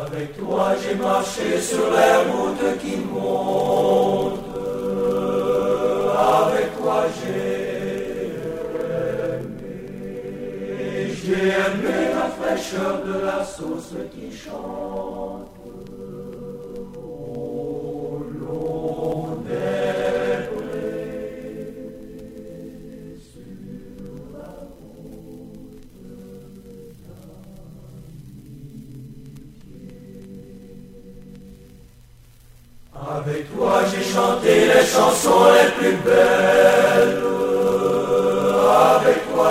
Avec toi j'ai marché sur les routes qui montent. Avec toi j'ai aimé la fraîcheur de la sauce qui chante. Au long des prés, sur la route d'amitié. Avec toi j'ai chanté les chansons les plus belles. Avec toi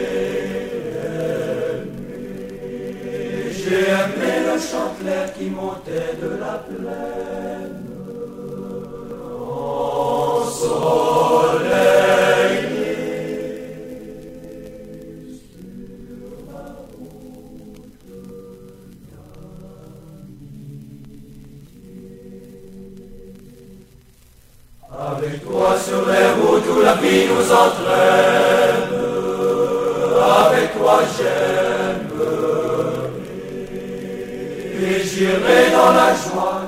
j'ai aimé le chant clair qui montait de la plaine. Ensoleillé sur la route d'amitié. Avec toi sur les routes où la vie nous entraîne. Avec toi j'aime. Et j'irai dans la joie